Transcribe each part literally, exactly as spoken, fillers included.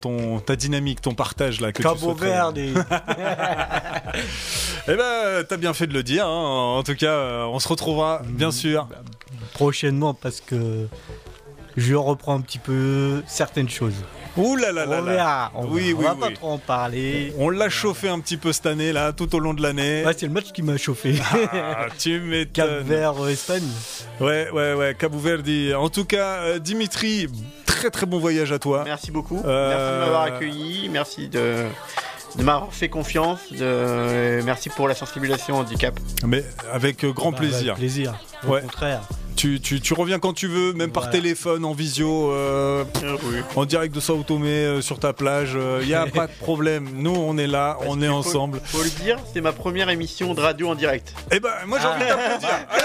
ton, ta dynamique, ton partage là que Cabo tu souhaiterais. Verde. Eh ben, t'as bien fait de le dire. Hein. En tout cas, on se retrouvera bien mmh, sûr prochainement parce que je reprends un petit peu certaines choses. Ouh là là là on verra, on, oui, on oui, va oui. pas trop en parler. On l'a chauffé un petit peu cette année là, tout au long de l'année. Ouais, c'est le match qui m'a chauffé. Ah, tu m'étonnes. Cap Vert Espagne. Ouais, ouais, ouais, Cabo Verde. En tout cas, euh, Dimitri, très très bon voyage à toi. Merci beaucoup. Euh... Merci de m'avoir accueilli. Merci de. de m'avoir fait confiance, de... merci pour la sensibilisation au handicap. Mais avec grand bah, plaisir. Avec plaisir, au ouais. contraire. Tu, tu, tu reviens quand tu veux, même voilà. par téléphone, en visio, euh, oui. en direct de Sao Tomé, euh, sur ta plage, il euh, n'y a pas de problème. Nous, on est là, Parce on est ensemble. Faut, faut le dire, c'est ma première émission de radio en direct. Eh ben, moi j'ai ah. envie d'applaudir. Allez,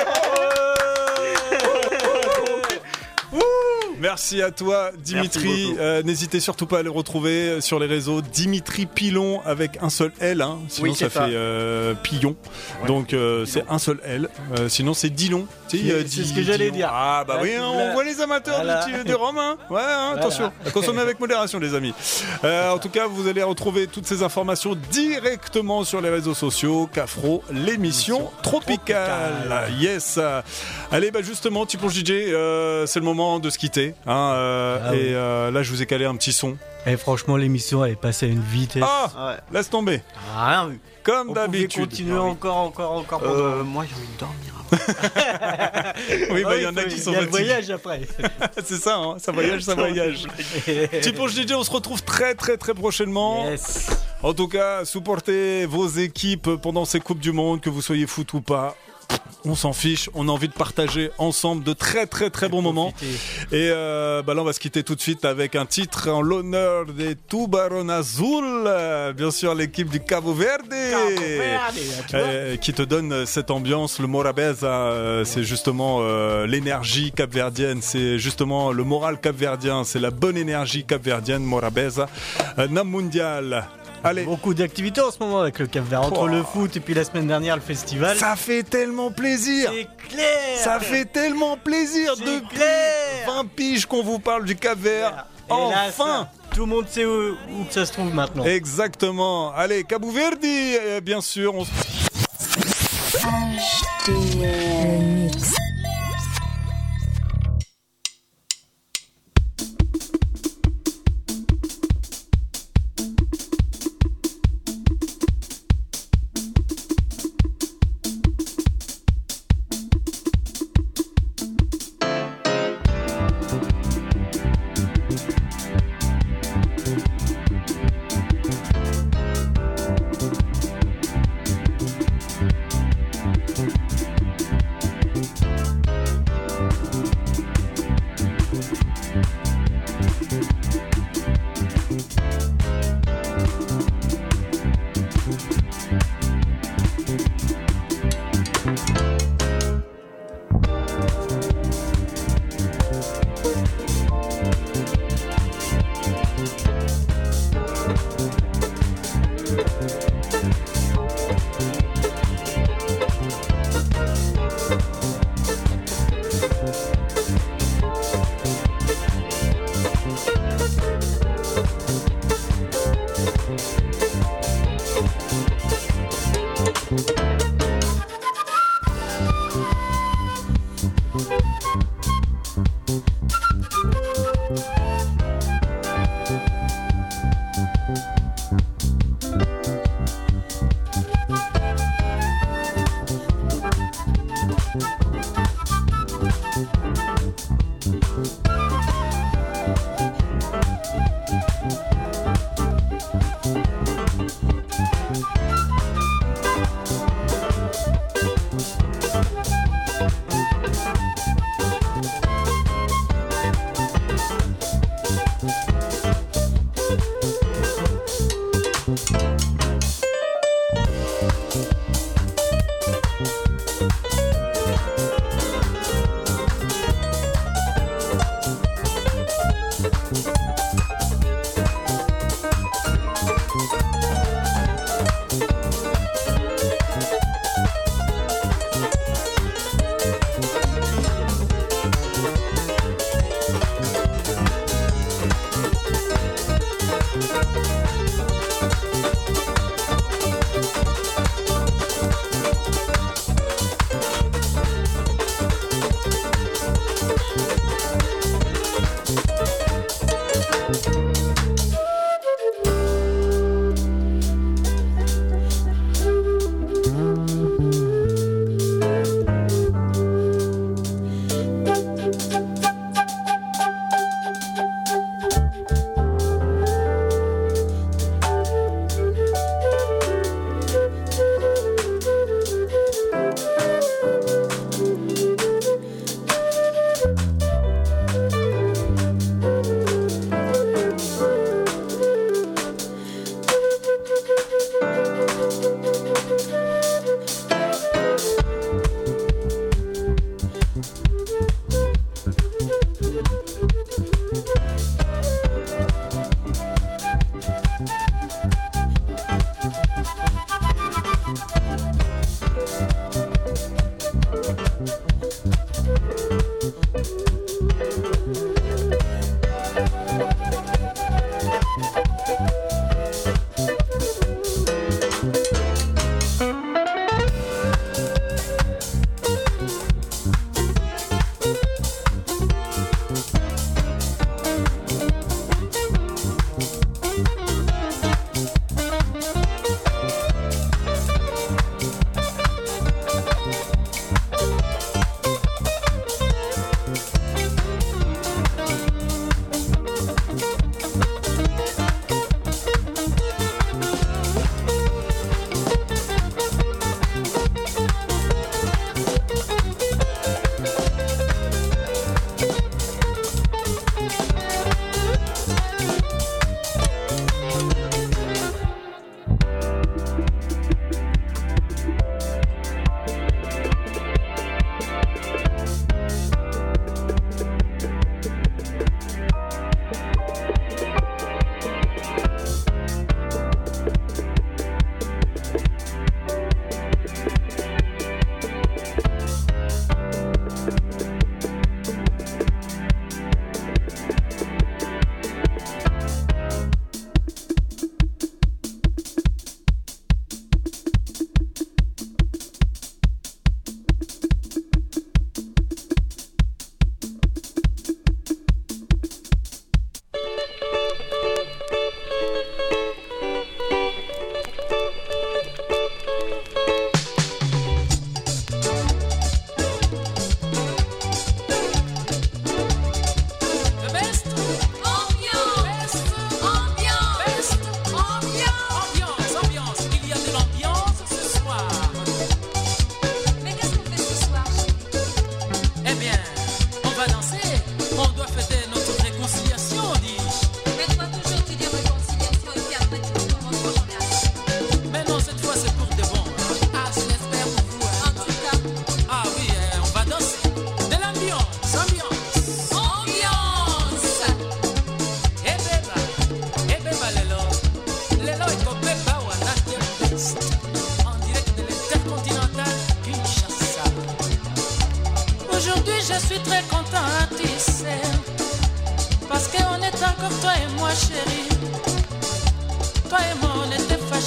merci à toi Dimitri, euh, n'hésitez surtout pas à le retrouver sur les réseaux Dimitri Pilon avec un seul L, hein. Sinon oui, ça, ça fait euh, Pillon, ouais. donc euh, c'est un seul L, euh, sinon c'est Dillon. C'est, euh, c'est ce que j'allais dire. Ah bah oui, hein, on voit les amateurs voilà. du, des Roms, hein. Ouais, hein, voilà. Attention, à consommer avec modération les amis. Euh, en tout cas, vous allez retrouver toutes ces informations directement sur les réseaux sociaux, Cafro, l'émission tropicale. tropicale. Yes. Allez, bah justement, Tipon D J, euh, c'est le moment de se quitter. Hein, euh, ah, et oui. euh, là, je vous ai calé un petit son. Et franchement, l'émission, elle est passée à une vitesse. Ah, ouais. Laisse tomber. Ah, rien vu. Comme On d'habitude. Continuer encore, encore, encore. Euh, moi, j'ai envie de dormir. oui, bah il y en a qui sont. Il y a le voyage après. C'est ça, hein, ça voyage, ça voyage. Tipon D J, on se retrouve très, très, très prochainement. Yes. En tout cas, supportez vos équipes pendant ces Coupes du Monde, que vous soyez foot ou pas. On s'en fiche, on a envie de partager ensemble de très très très bons moments. Et euh, bah là on va se quitter tout de suite avec un titre en l'honneur des Tubarão Azul, bien sûr l'équipe du Cabo Verde, Cabo Verde euh, qui te donne cette ambiance, le Morabeza, euh, c'est justement euh, l'énergie capverdienne, c'est justement le moral capverdien, c'est la bonne énergie capverdienne, Morabeza, euh, Nam Mundial. Allez. Beaucoup d'activités en ce moment avec le Cap-Vert, entre oh. le foot et puis la semaine dernière le festival. Ça fait tellement plaisir. C'est clair. Ça fait tellement plaisir C'est depuis clair. vingt piges qu'on vous parle du Cap-Vert. Enfin. Là, ça, tout le monde sait où, où que ça se trouve maintenant. Exactement. Allez, Cabo Verde, euh, bien sûr. On...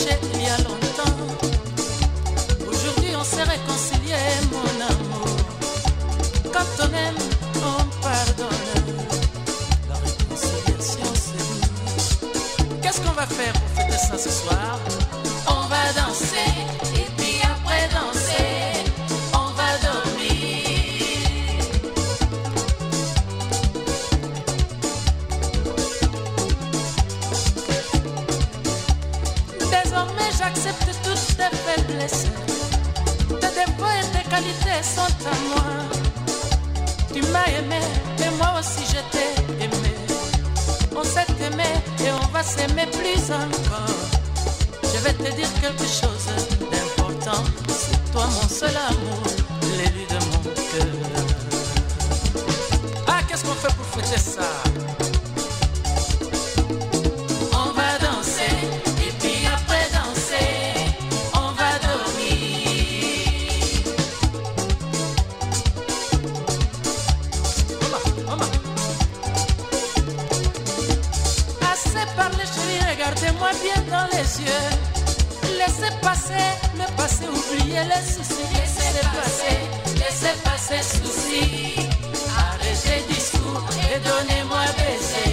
fâchés il y a longtemps. Aujourd'hui on s'est réconciliés, mon amour. Quand on aime, on pardonne. La réconciliation c'est nous. Qu'est-ce qu'on va faire pour fêter ça ce soir? On va danser, et puis après danser, on va dormir. Désormais j'accepte toutes tes faiblesses. Tes défauts et tes qualités sont à moi. Tu m'as aimé et moi aussi je t'ai aimé. On s'est aimé et on va s'aimer plus encore. Je vais te dire quelque chose d'important. C'est toi mon seul amour, l'élu de mon cœur. Ah, qu'est-ce qu'on fait pour fêter ça? On va danser, et puis après danser, on va dormir. Maman, maman. Assez parlé chérie, regardez-moi bien dans les yeux. Laissez passer le passé, oubliez les soucis. Laissez passer, laissez passer soucis. Arrêtez discours et donnez-moi baiser.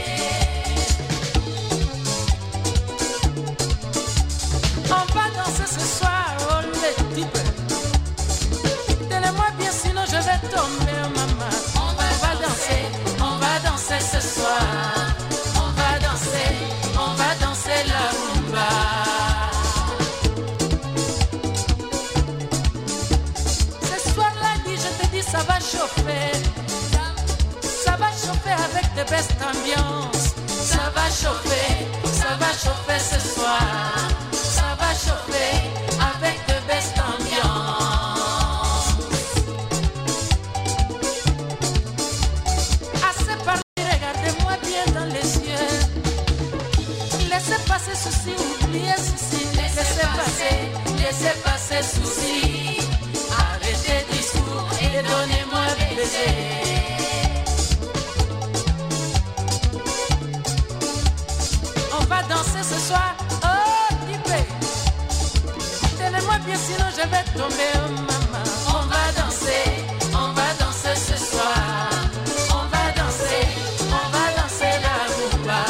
On va danser ce soir, oh les types. Tenez-moi bien sinon je vais tomber, maman. On va danser, on va danser ce soir. On va danser, on va danser la rumba. Ça va chauffer, ça va chauffer avec de best ambiance. Ça va chauffer, ça va chauffer ce soir. Ça va chauffer avec de best ambiance. Assez parlé, regardez-moi bien dans les yeux. Laissez passer soucis, oubliez soucis. Laissez passer, laissez passer soucis. Arrêtez discours et donnez-moi baiser. On va danser ce soir, oh Dipé. Tenez-moi bien sinon je vais tomber, oh maman. On va danser, on va danser ce soir. On va danser, on va danser la rumba.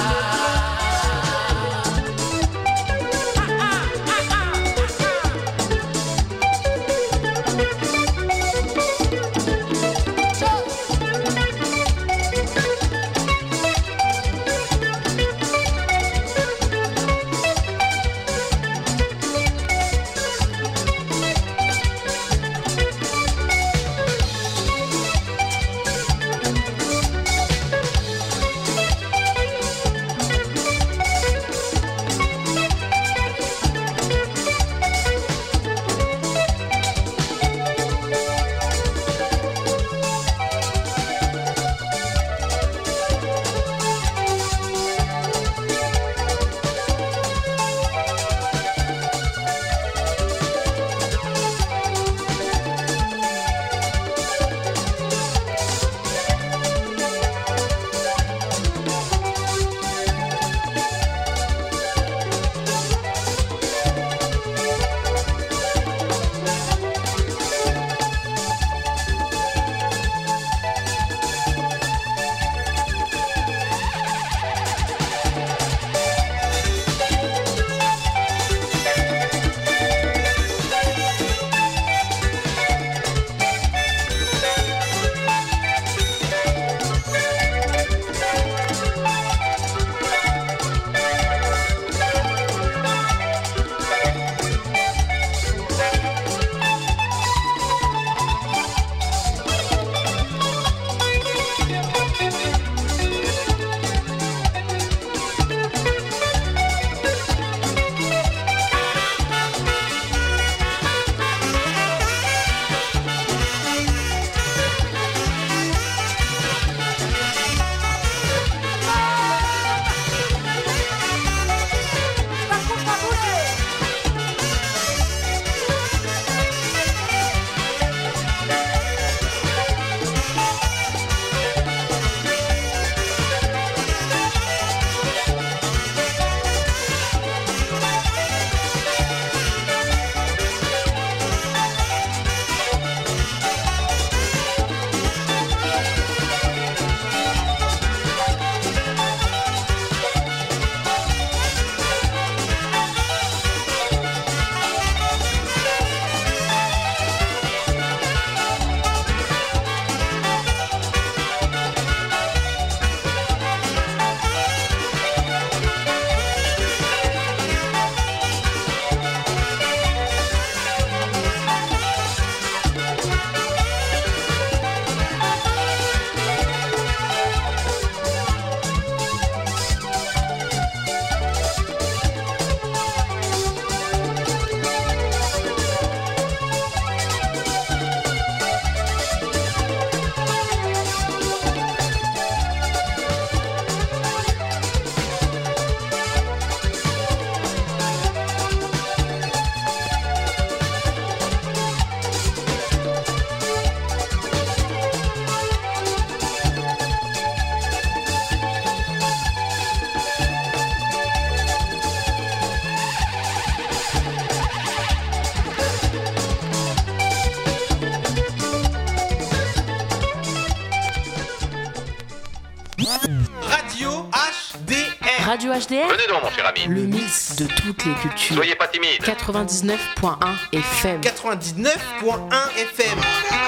Radio H D R. Venez donc, mon cher ami. Le mix de toutes les cultures. Soyez pas timide. quatre-vingt-dix-neuf point un F M. quatre-vingt-dix-neuf point un F M.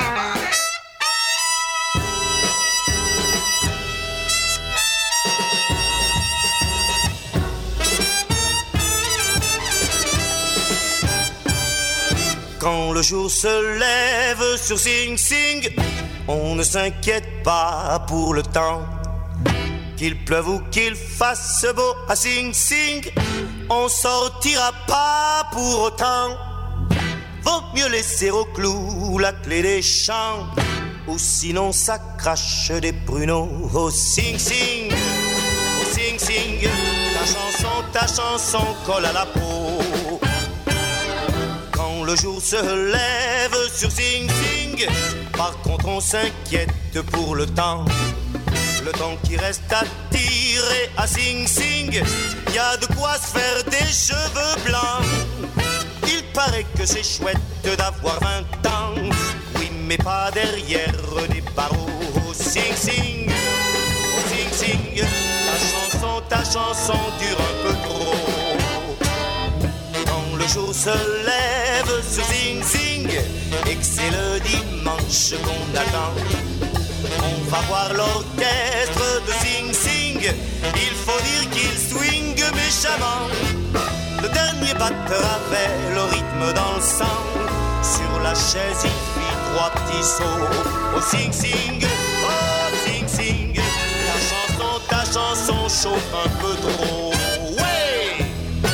Quand le jour se lève sur Sing Sing, on ne s'inquiète pas pour le temps. Qu'il pleuve ou qu'il fasse beau à Sing Sing, on sortira pas pour autant. Vaut mieux laisser au clou la clé des champs, ou sinon ça crache des pruneaux. Oh Sing Sing, oh Sing Sing, ta chanson, ta chanson colle à la peau. Quand le jour se lève sur Sing Sing, par contre on s'inquiète pour le temps. Le temps qui reste à tirer à Sing Sing, y a de quoi se faire des cheveux blancs. Il paraît que c'est chouette d'avoir vingt ans, oui mais pas derrière des barreaux. Oh Sing Sing, oh Sing Sing, ta chanson, ta chanson dure un peu trop. Quand le jour se lève sur Sing Sing, et que c'est le dimanche qu'on attend, on va voir l'orchestre de Sing Sing. Il faut dire qu'il swing méchamment. Le dernier batteur avait le rythme dans le sang. Sur la chaise il fit trois petits sauts. Oh Sing Sing, oh Sing Sing, ta chanson, ta chanson chauffe un peu trop. Ouais!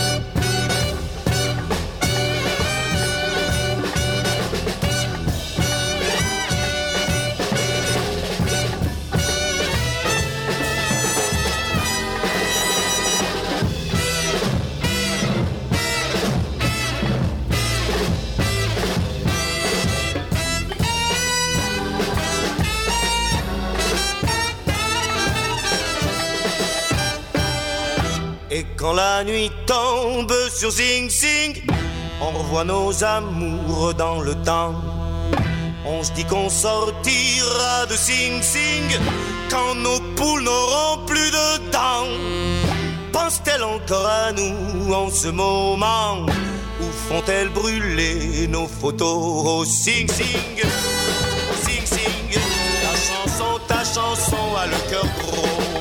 Et quand la nuit tombe sur Sing Sing, on revoit nos amours dans le temps. On se dit qu'on sortira de Sing Sing quand nos poules n'auront plus de dents. Pense-t-elle encore à nous en ce moment, ou font-elles brûler nos photos? Oh Sing Sing, oh Sing Sing, ta chanson, ta chanson a le cœur gros.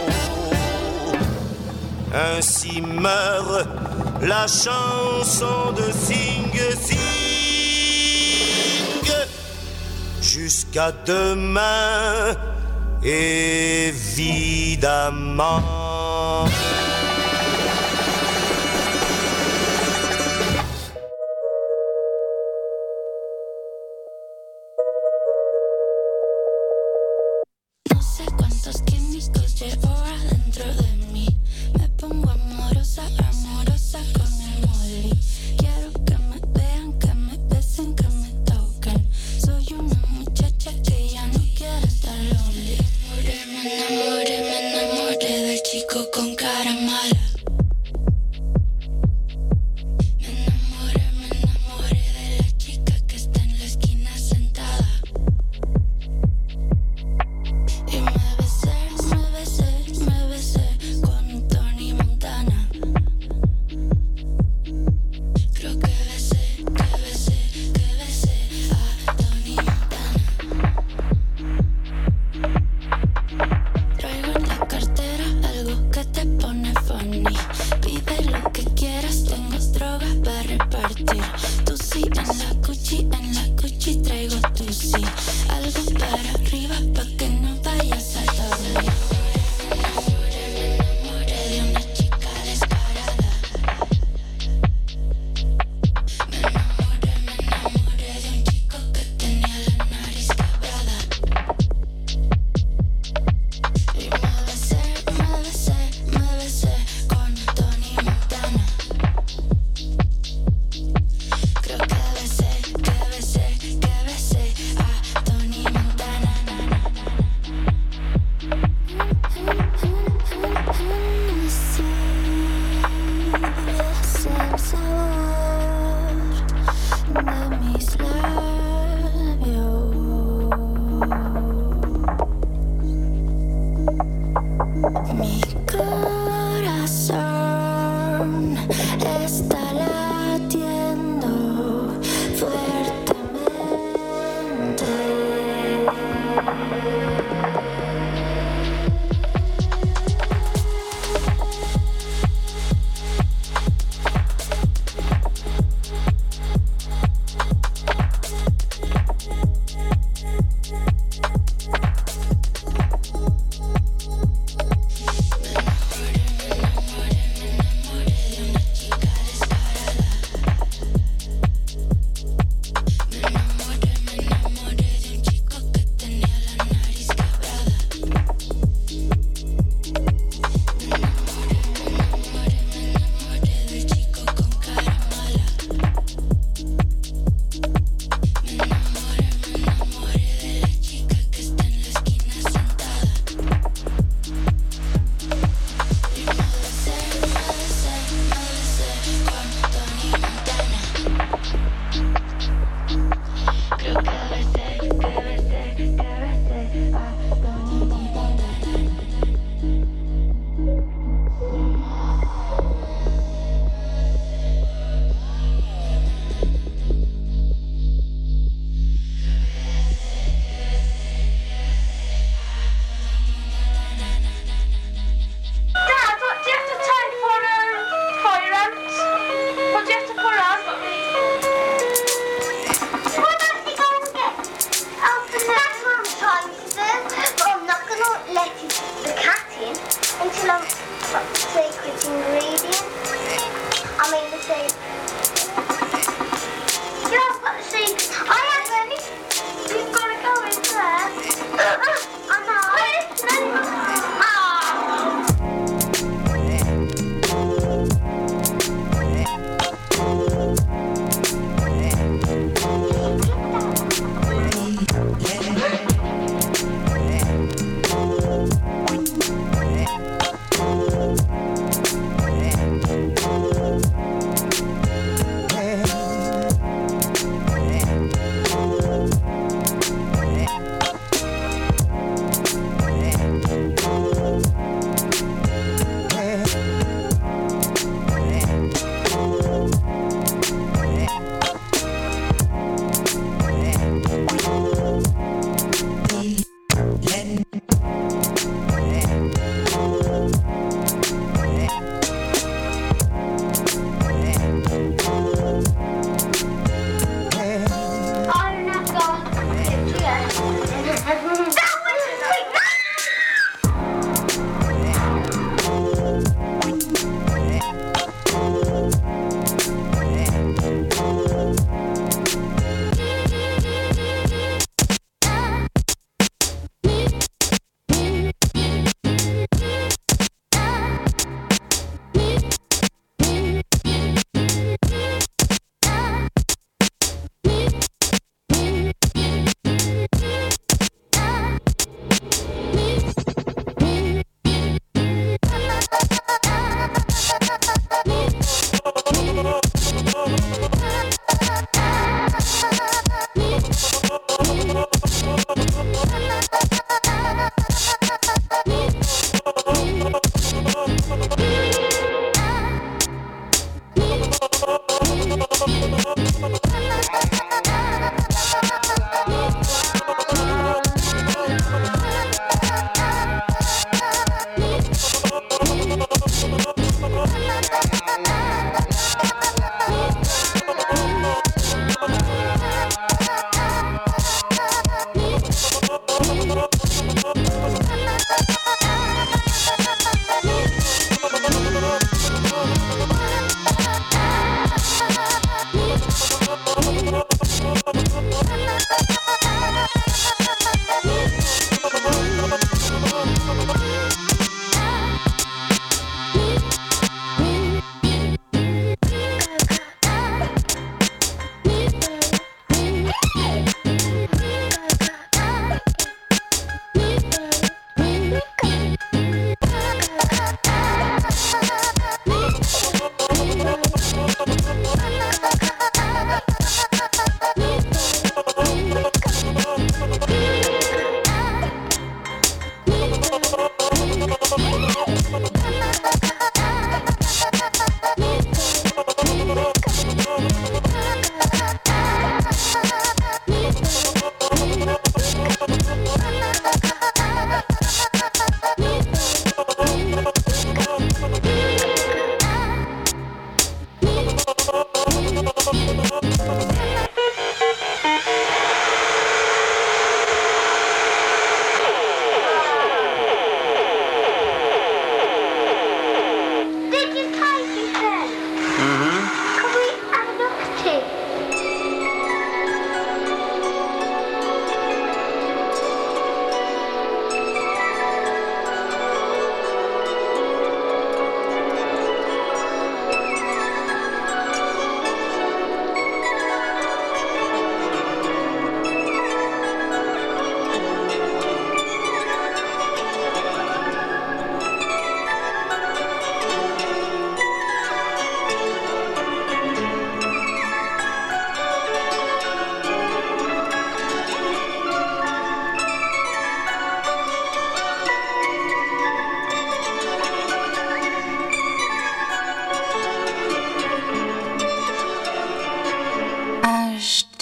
Ainsi meurt la chanson de Sing Sing. Jusqu'à demain, évidemment.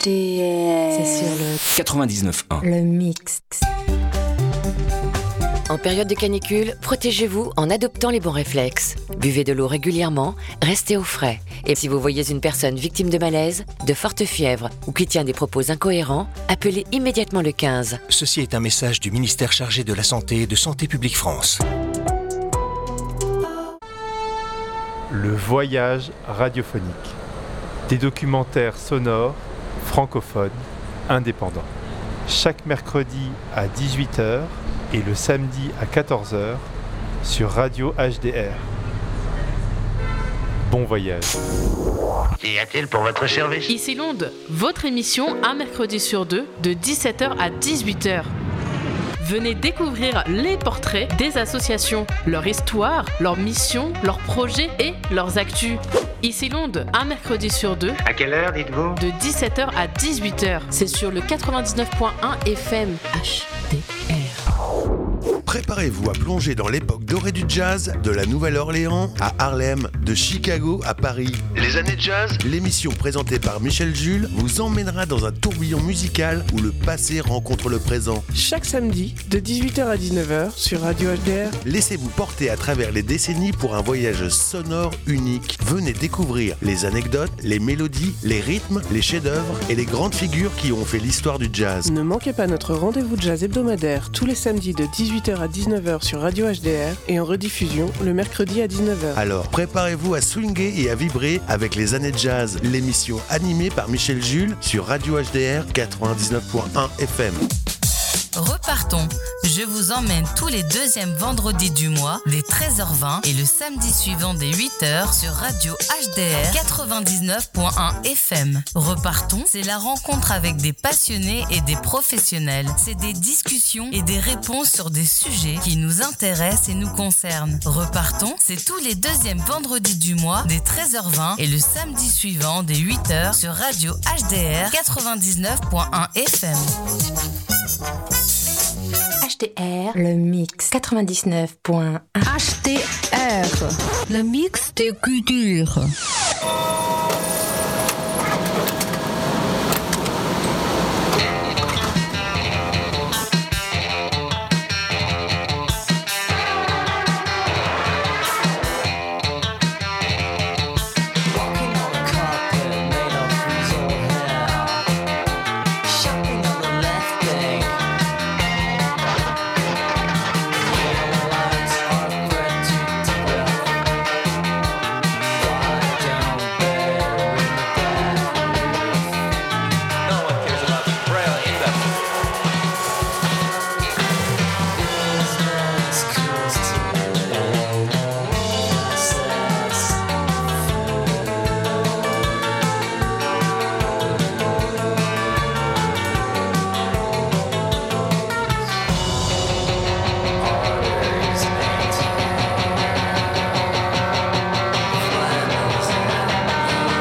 D R. C'est sur le quatre-vingt-dix-neuf point un. Le mix. En période de canicule, protégez-vous en adoptant les bons réflexes. Buvez de l'eau régulièrement, restez au frais. Et si vous voyez une personne victime de malaise, de forte fièvre ou qui tient des propos incohérents, appelez immédiatement le quinze. Ceci est un message du ministère chargé de la Santé et de Santé publique France. Le voyage radiophonique. Des documentaires sonores, francophones, indépendants. Chaque mercredi à dix-huit heures et le samedi à quatorze heures sur Radio H D R. Bon voyage. Qu'y a-t-il pour votre service? Ici Londres, votre émission un mercredi sur deux de dix-sept heures à dix-huit heures. Venez découvrir les portraits des associations, leur histoire, leurs missions, leurs projets et leurs actus. Ici Londres, un mercredi sur deux. À quelle heure, dites-vous? De dix-sept heures à dix-huit heures. C'est sur le quatre-vingt-dix-neuf point un F M H D R. Préparez-vous à plonger dans l'époque dorée du jazz, de la Nouvelle-Orléans à Harlem, de Chicago à Paris. Les années jazz, l'émission présentée par Michel Jules vous emmènera dans un tourbillon musical où le passé rencontre le présent. Chaque samedi, de dix-huit heures à dix-neuf heures sur Radio H D R. Laissez-vous porter à travers les décennies pour un voyage sonore unique. Venez découvrir les anecdotes, les mélodies, les rythmes, les chefs-d'œuvre et les grandes figures qui ont fait l'histoire du jazz. Ne manquez pas notre rendez-vous jazz hebdomadaire tous les samedis de dix-huit heures à dix-neuf heures sur Radio H D R et en rediffusion le mercredi à dix-neuf heures. Alors, préparez-vous à swinguer et à vibrer avec les années jazz, l'émission animée par Michel Jules sur Radio H D R quatre-vingt-dix-neuf point un F M. Repartons. Je vous emmène tous les deuxièmes vendredis du mois dès treize heures vingt et le samedi suivant dès huit heures sur Radio H D R quatre-vingt-dix-neuf point un F M. Repartons, c'est la rencontre avec des passionnés et des professionnels. C'est des discussions et des réponses sur des sujets qui nous intéressent et nous concernent. Repartons, c'est tous les deuxièmes vendredis du mois dès treize heures vingt et le samedi suivant dès huit heures sur Radio H D R quatre-vingt-dix-neuf point un F M. H D R, le mix quatre-vingt-dix-neuf point un. H D R, le mix de culture.